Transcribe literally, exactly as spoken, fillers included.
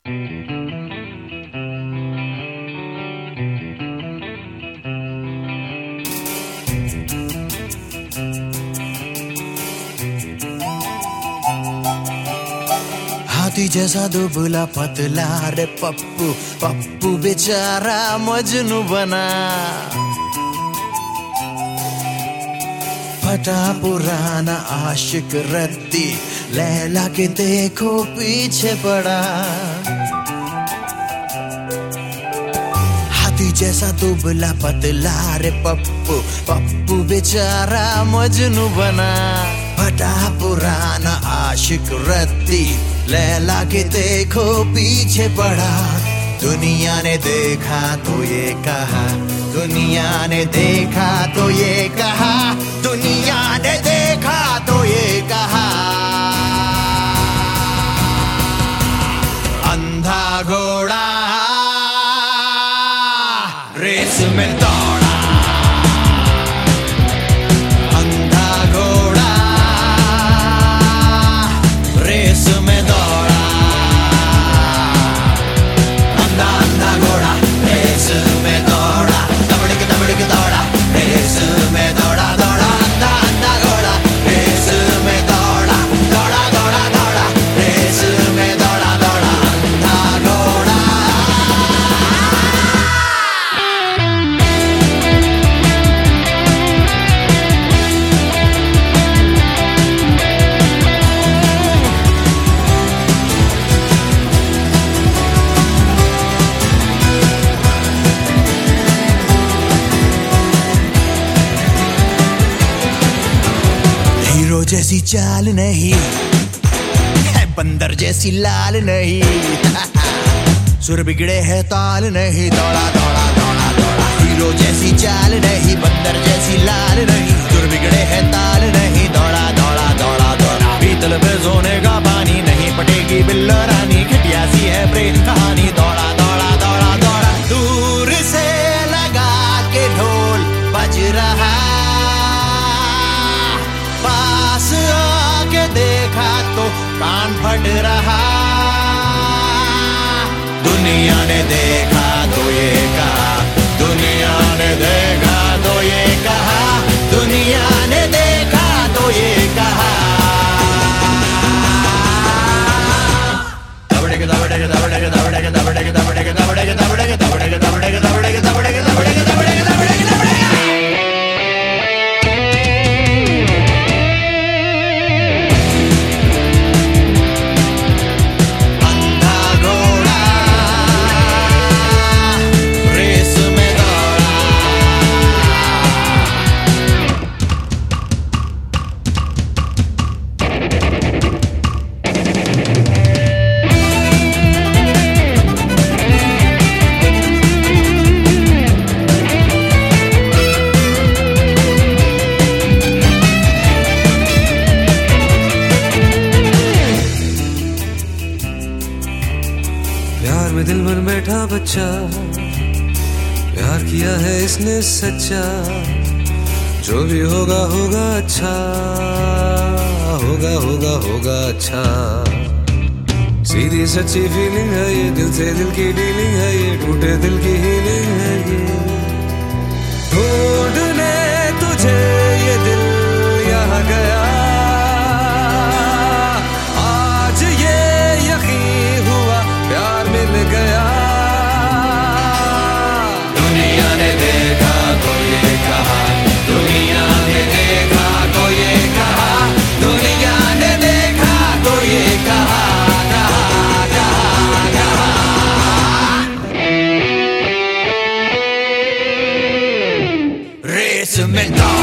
हाथी जैसा दुबला पतला रे पप्पू, पप्पू बेचारा मजनू बना। फटा पुराना आशिक रद्दी, लैला के देखो पीछे पड़ा। हाथी जैसा दुबला पतला रे पप्पू, पप्पू बेचारा मजनू बना। फटा पुराना आशिक रद्दी, लैला के देखो पीछे पड़ा। दुनिया ने देखा तो ये कहा, दुनिया ने देखा तो ये कहा, दुनिया ने देखा तो ये कहा, अंधा घोड़ा रेस में दौड़ा। अंधा घोड़ा रेस में दौड़ा। अंधा अंधा घोड़ा रेस में दौड़ा। दबड़ के दबड़ के दौड़ा, रेस में दौड़ा दौड़ा। अंधा अंधा घोड़ा रेस में दौड़ा, दौड़ा दौड़ा दौड़ा, रेस में दौड़ा दौड़ा। अंधा घोड़ा। हीरो जैसी चाल नहीं है, बंदर जैसी लाल नहीं। सुर बिगड़े है ताल नहीं, दौड़ा दौड़ा दौड़ा दौड़ा। हीरो जैसी चाल नहीं, बंदर जैसी लाल नहीं। सुर बिगड़े है ताल नहीं, दौड़ा दौड़ा दौड़ा दौड़ा। पीतल पे सोने का पानी नहीं, पटेगी बिल्लो रानी। खटिया सी है प्रेम कहानी, दौड़ा दौड़ा दौड़ा दौड़ा। दूर से लगा के ढोल बज रहा, पास आके देखा तो कान फट रहा। दुनिया ने देखा तो ये कहा, दुनिया ने देखा तो ये कहा, दुनिया ने देखा तो ये कहा। दबड़े के दबड़े के दबड़े के दबड़े के दबड़े के दबड़े के दबड़े के दबड़े के दबड़े के दबड़े के दबड़े के दबड़े के दबड़े के दबड़े के दबड़े के दबड़े के। प्यार में दिल भर बैठा बच्चा, प्यार किया है इसने सच्चा। जो भी होगा होगा अच्छा, होगा होगा होगा अच्छा। सीधी सच्ची फीलिंग है ये, दिल से दिल की डीलिंग है ये, टूटे दिल की हीलिंग है ये। ढूंढने तुझे ये दिल यहाँ गया, आज ये यकीन हुआ प्यार मिल गया। दुनिया ने देखा तो ये कहा, दुनिया ने देखा तो ये कहा, दुनिया ने देखा तो ये कहा, कहा कहा कहा। रेस में दौड़।